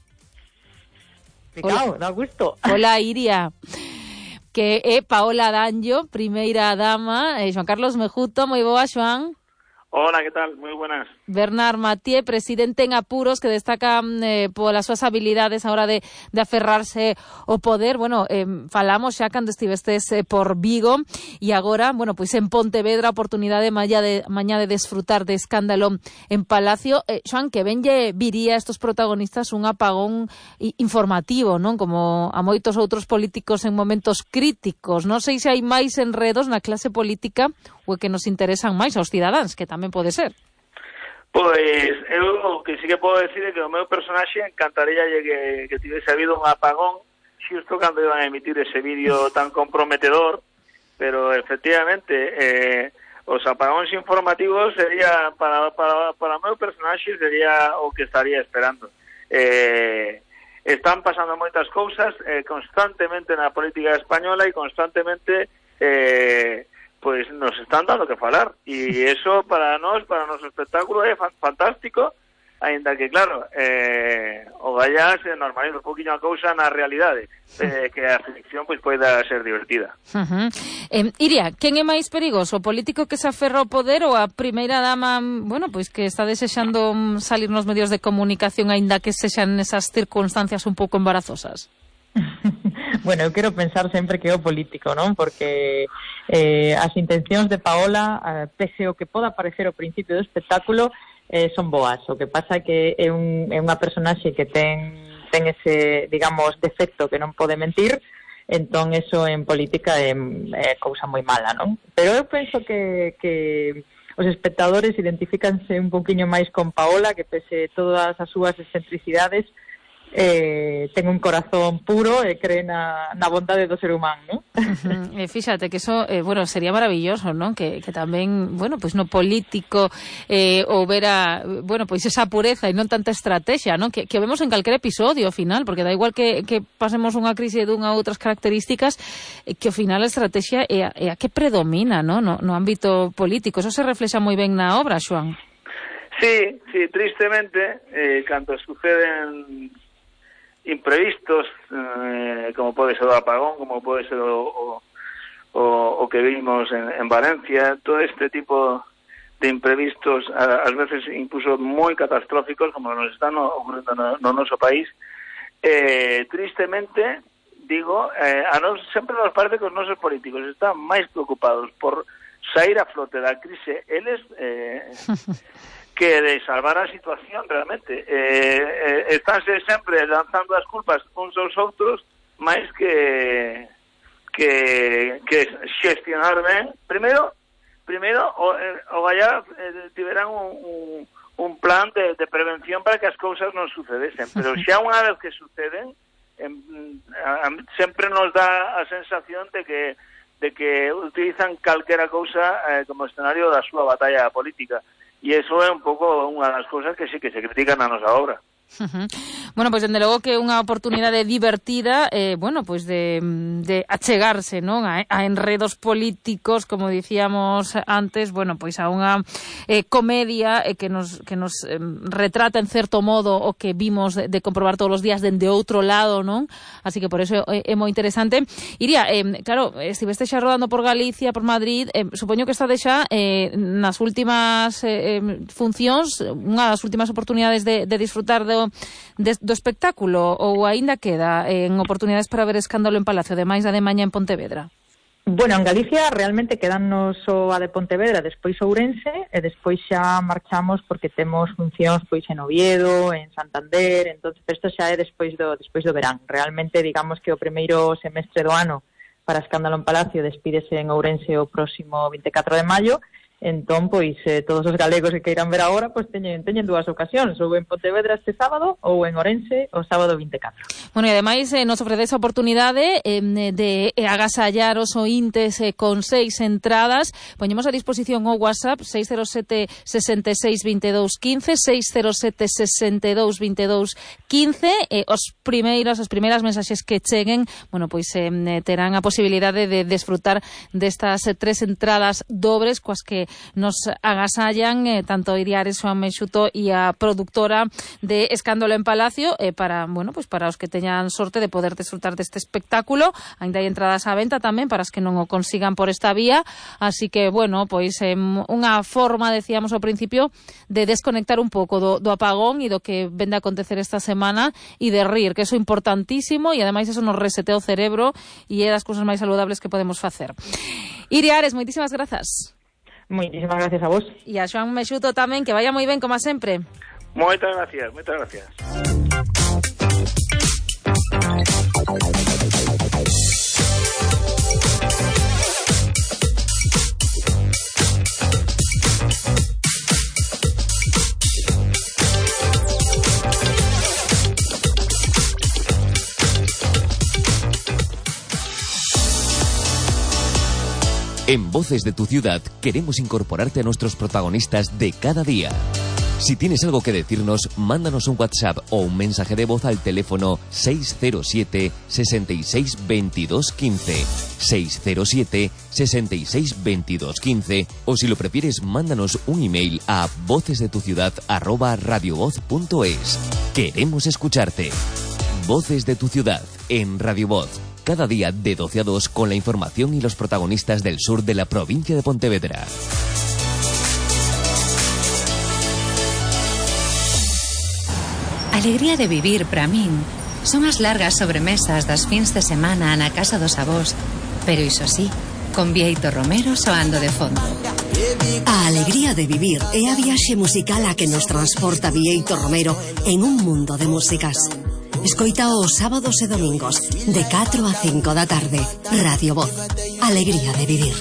Hola, da gusto.
Hola, Iria. Que é Paola Danllo, primeira dama, Joan Carlos Mejuto, moi boa, Joan.
Hola, ¿qué tal? Muy buenas.
Bernard Mathieu, presidente en apuros, que destaca polas súas habilidades a hora de aferrarse ao poder. Bueno, falamos xa cando estivestes por Vigo e agora, bueno, pois en Pontevedra, a oportunidade mañá de desfrutar de Escándalo en Palacio. Xoan, que venlle viría a estos protagonistas un apagón informativo, non? Como a moitos outros políticos en momentos críticos. Non sei se hai máis enredos na clase política ou que nos interesan máis aos cidadáns, que tamén pode ser.
Pois, eu o que sí que podo decir é que o meu personaxe encantaría que tivese habido un apagón xusto cando iban a emitir ese vídeo tan comprometedor, pero efectivamente os apagóns informativos sería para o meu personaxe sería o que estaría esperando. Están pasando moitas cousas constantemente na política española e constantemente pues nos están dando que falar e eso para nós, para o noso espectáculo é fantástico, aínda que claro, o gallá se normaliza un poquinho a cousa na realidade, que a ficción pois poida ser divertida.
Iria, quen é máis perigoso, o político que se aferra ao poder ou a primeira dama, bueno, pois que está desexando salir nos medios de comunicación aínda que sexan esas circunstancias un pouco embarazosas?
Bueno, eu quero pensar sempre que é o político, non? Porque as intencións de Paola, pese o que poda parecer ao principio do espectáculo, son boas. O que pasa é que é unha personaxe que ten ese, digamos, defecto que non pode mentir, entón eso en política é cousa moi mala, non? Pero eu penso que os espectadores identifícanse un poquinho máis con Paola, que pese todas as súas excentricidades, ten un corazón puro e cree na bondade do ser humano, ¿no?
Fíxate que eso, bueno, sería maravilloso, ¿no? Que tamén, bueno, pois no político houbera, bueno, pois esa pureza e non tanta estrategia, ¿no? Que vemos en calquer episodio ao final, porque da igual que pasemos unha crise dunha ou outras características, que ao final a estrategia é a que predomina, ¿no? No ámbito político. Eso se reflexa moi ben na obra, Xoan.
Sí, tristemente, cando suceden imprevistos, como pode ser o apagón, como pode ser o que vimos en Valencia, todo este tipo de imprevistos, ás veces incluso moi catastróficos, como nos están ocurrindo no noso país, tristemente, digo, a nos sempre nos parece que os nosos políticos están máis preocupados por sair a flote da crise eles que de salvar a situación realmente. Estánse sempre lanzando as culpas uns aos outros máis que xestionar ben. Primeiro o gallá tiveran un plan de prevención para que as cousas non sucedesen, pero xa unha vez que suceden sempre nos dá a sensación de que utilizan calquera cousa como escenario da súa batalla política. E iso é un pouco unha das cousas que sí que se critican na nosa obra.
Bueno, pois dende logo que é unha oportunidade divertida, bueno, pois de achegarse, non, a enredos políticos, como dicíamos antes, bueno, pois a unha comedia que nos retrata en certo modo o que vimos de comprobar todos os días dende outro lado, non? Así que por eso é moi interesante. Iria, claro, estiveste xa rodando por Galicia, por Madrid, supoño que estades xa nas últimas funcións, unha das últimas oportunidades de disfrutar do espectáculo, ou aínda queda en oportunidades para ver Escándalo en Palacio, ademais da de mañá en Pontevedra?
Bueno, en Galicia realmente quedannos o a de Pontevedra, despois Ourense, e despois xa marchamos porque temos funcións pois en Oviedo, en Santander, entonces isto xa é despois do verán. Realmente, digamos que o primeiro semestre do ano para Escándalo en Palacio despídese en Ourense o próximo 24 de maio, entón, pois, todos os galegos que queiran ver agora, pois teñen dúas ocasións, ou en Pontevedra este sábado, ou en Ourense o sábado 24.
Bueno, e ademais nos ofrece esa oportunidade de agasallar os ointes con 6 entradas. Poñemos a disposición o WhatsApp 607 66 22 15, 607 62 22 15, as primeiras mensaxes que cheguen, bueno, pois terán a posibilidade de desfrutar destas 3 entradas dobres coas que nos agasallan tanto Iriares, Xoan Meixuto e a productora de Escándalo en Palacio para, bueno, pues para os que teñan sorte de poder desfrutar deste espectáculo. Ainda hai entradas á venta tamén para os que non o consigan por esta vía, así que, bueno, pois unha forma, decíamos ao principio, de desconectar un pouco do apagón e do que vende a acontecer esta semana e de rir, que eso é importantísimo e ademais eso nos resetea o cerebro e é das cousas máis saludables que podemos facer. Iriares, moitísimas grazas.
Moitísimas gracias a vos.
E a Xoan Meixuto tamén, que vaya moi ben, como sempre.
Moitas gracias, moitas gracias.
En Voces de tu Ciudad queremos incorporarte a nuestros protagonistas de cada día. Si tienes algo que decirnos, mándanos un WhatsApp o un mensaje de voz al teléfono 607 66 22 15, 607 66 22 15, o si lo prefieres, mándanos un email a vocesdetuciudad@radiovoz.es. Queremos escucharte. Voces de tu Ciudad en Radio Voz. Cada día de 12 a 2 con la información y los protagonistas del sur de la provincia de Pontevedra.
Alegría de vivir para min son as largas sobremesas das fins de semana na casa dos avós, pero iso sí, con Bieito Romero soando de fondo.
A alegría de vivir é a viaxe musical a que nos transporta Bieito Romero en un mundo de músicas. Escoita os sábados e domingos de 4 a 5 da tarde. Radio Voz. Alegría de vivir.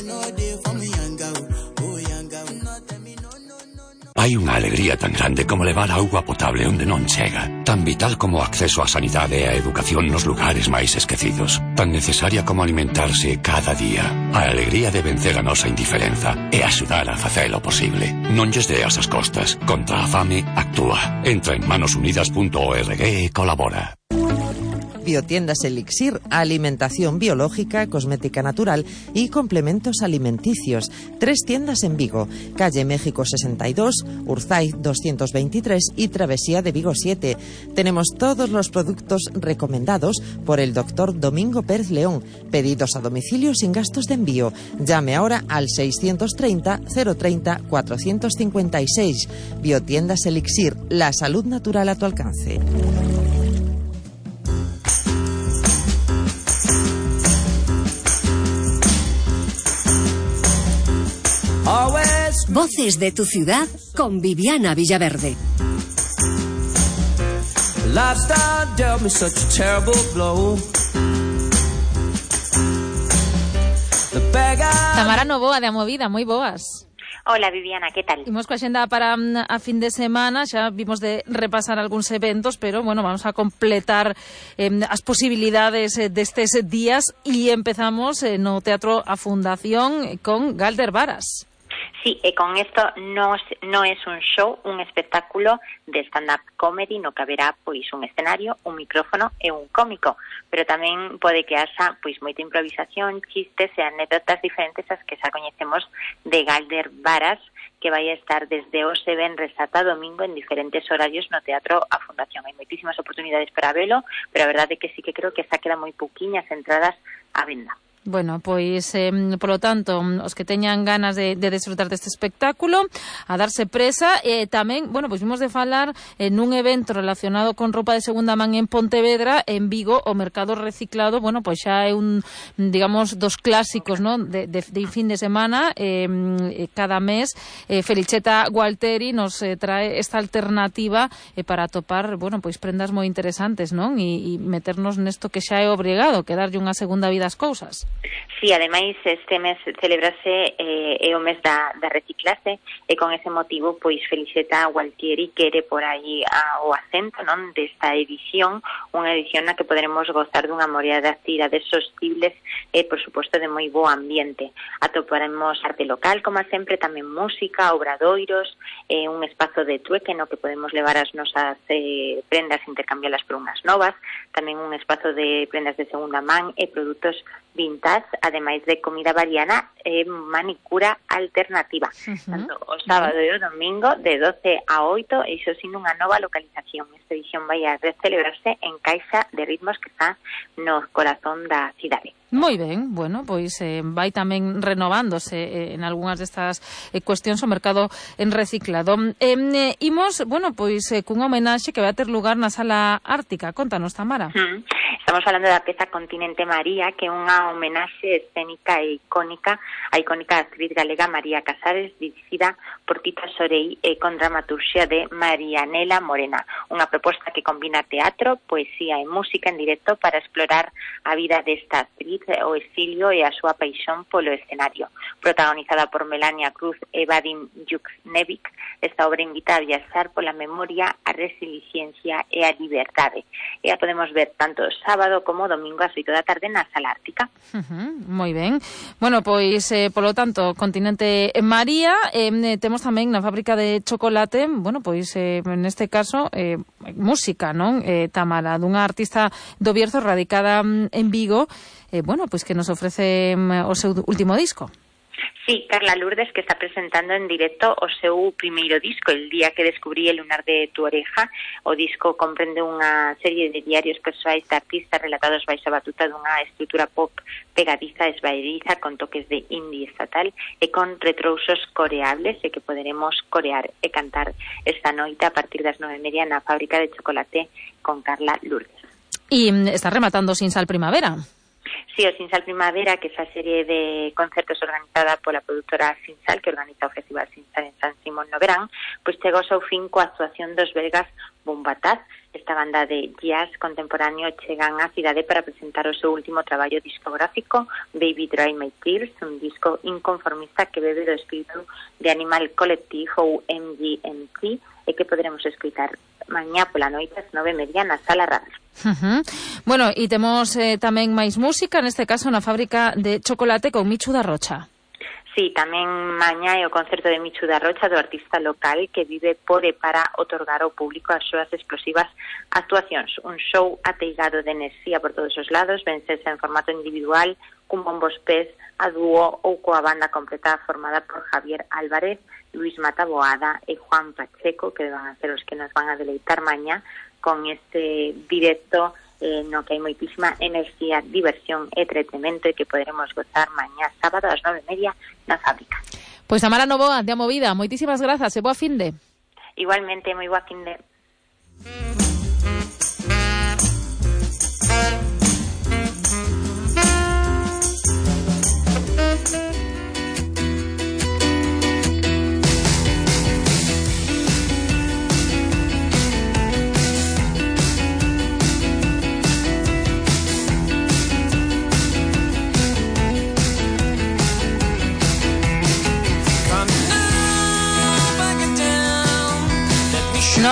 Hai unha alegría tan grande como levar auga potable onde non chega, tan vital como o acceso á sanidade e á educación nos lugares máis esquecidos, tan necesaria como alimentarse cada día. A alegría de vencer a nosa indiferenza e axudar a facelo posible. Non lles deas as costas. Contra a fame, actúa. Entra en manosunidas.org e colabora.
Biotiendas Elixir, alimentación biológica, cosmética natural y complementos alimenticios. 3 tiendas en Vigo, calle México 62, Urzaiz 223 y Travesía de Vigo 7. Tenemos todos los productos recomendados por el doctor Domingo Pérez León. Pedidos a domicilio sin gastos de envío. Llame ahora al 630 030 456. Biotiendas Elixir, la salud natural a tu alcance.
Voces de tu ciudad con Viviana Villaverde.
Tamara Novoa de A Movida, moi boas.
Hola Viviana, ¿qué tal?
Imos coa xenda para a fin de semana, xa vimos de repasar algúns eventos, pero bueno, vamos a completar as posibilidades destes días e empezamos no Teatro A Fundación con Galder Varas.
Sí, e con isto non é un show, un espectáculo de stand-up comedy no que haberá pois un escenario, un micrófono e un cómico, pero tamén pode que haxa pois moita improvisación, chistes e anécdotas diferentes as que xa coñecemos de Galder Varas, que vai a estar desde hoxe venres ata domingo en diferentes horarios no Teatro A Fundación. Hai moitísimas oportunidades para velo, pero a verdade é que sí que creo que xa quedan moi pouquiñas entradas á venda.
Bueno, pois, polo tanto, os que teñan ganas de desfrutar deste espectáculo, a darse presa, tamén, bueno, pois vimos de falar nun evento relacionado con roupa de segunda man en Pontevedra, en Vigo, o mercado reciclado, bueno, pois xa é un, digamos, dos clásicos, non, de fin de semana, cada mes, Felicheta Gualteri nos trae esta alternativa para atopar, bueno, pois prendas moi interesantes, non, e meternos nesto que xa é obrigado, que darlle unha segunda vida ás cousas.
Sí, ademais este mes celebrase o mes da reciclaxe e con ese motivo pois Felicheta Gualtieri quere por aí o acento, non, desta edición, unha edición na que poderemos gozar dunha morea de actividades sostibles e por suposto de moi bo ambiente. Atoparemos arte local, como sempre, tamén música, obradoiros, un espazo de trueque no que podemos levar as nosas prendas e intercambialas por unhas novas, tamén un espazo de prendas de segunda man e produtos vintage, ademais de comida variana e manicura alternativa. Tanto o sábado e o domingo de 12 a 8, e iso sin unha nova localización. Esta edición vai a celebrarse en Caixa de Ritmos, que está no corazón da cidade.
Moi ben, bueno, pois vai tamén renovándose en algunhas destas cuestións o mercado en reciclado. Imos, bueno, pois cunha homenaxe que vai a ter lugar na Sala Ártica. Contanos, Tamara.
Estamos falando da peza Continente María, que é unha homenaxe escénica e icónica a icónica actriz galega María Casares, dirixida por Tita Sorei e con dramaturxia de Marianela Morena. Unha proposta que combina teatro, poesía e música en directo para explorar a vida desta actriz, o exilio e a súa paixón polo escenario. Protagonizada por Melania Cruz e Vadim Juknevic, esta obra invita a viaxar pola memoria, a resiliencia e a liberdade. E a podemos ver tanto sábado como domingo ás 8 da tarde na Sala Ártica.
Moi ben. Bueno, pois, polo tanto, Continente María, temos tamén na fábrica de chocolate, bueno, pois, neste caso, música, non, Tamara, dunha artista do Bierzo radicada en Vigo, bueno, pois que nos ofrece o seu último disco.
Sí, Carla Lourdes, que está presentando en directo o seu primeiro disco, El día que descubrí el lunar de tu oreja. O disco comprende unha serie de diarios persoais de artistas relatados baixo a batuta dunha estrutura pop pegadiza, esvaediza, con toques de indie estatal e con retrousos coreables e que poderemos corear e cantar esta noite a partir das 9:30 na fábrica de chocolate con Carla Lourdes.
E está rematando Sinsal Primavera.
Sí, o Sinsal Primavera, que é esa serie de concertos organizada pola produtora Sinsal, que organiza o Festival Sinsal en San Simón no verán, pois chegou ao seu fin coa actuación dos belgas Bombataz. Esta banda de jazz contemporáneo chegan á cidade para presentar o seu último traballo discográfico, Baby Dry My Tears, un disco inconformista que bebe do espírito de Animal Collective ou MGMT, e que poderemos escutar mañá pola noite ás 9:30 na Sala Radio.
Bueno, e temos tamén máis música, neste caso na fábrica de chocolate con Michu da Rocha.
Sí, tamén mañá é o concerto de Michu da Rocha, do artista local que vive por e para otorgar ao público as súas explosivas actuacións. Un show ateigado de enerxía por todos os lados, vencerse en formato individual, cun bombos pés, a dúo ou coa banda completa formada por Javier Álvarez, Luis Mataboada e Juan Pacheco, que van a ser os que nos van a deleitar mañá con este directo no que hai moitísima enerxía, diversión e entretemento e que poderemos gozar mañá sábado ás 9:30 na fábrica.
Pois Tamara Novoa, de A Movida, moitísimas grazas e boa finde.
Igualmente, moi boa finde.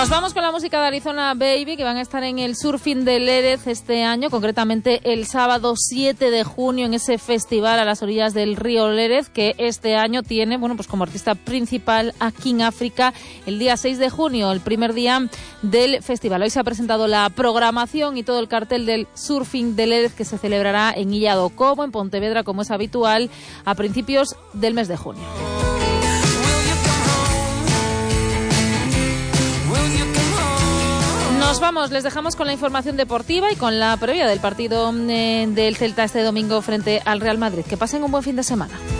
Nos vamos con la música de Arizona Baby, que van a estar en el Surfing de Lérez este año, concretamente el sábado 7 de junio en ese festival a las orillas del río Lérez, que este año tiene, bueno, pues como artista principal a King África el día 6 de junio, el primer día del festival. Hoy se ha presentado la programación y todo el cartel del Surfing de Lérez, que se celebrará en Illa do Cobo, en Pontevedra, como es habitual, a principios del mes de junio. Nos vamos, les dejamos con la información deportiva y con la previa del partido del Celta este domingo frente al Real Madrid. Que pasen un buen fin de semana.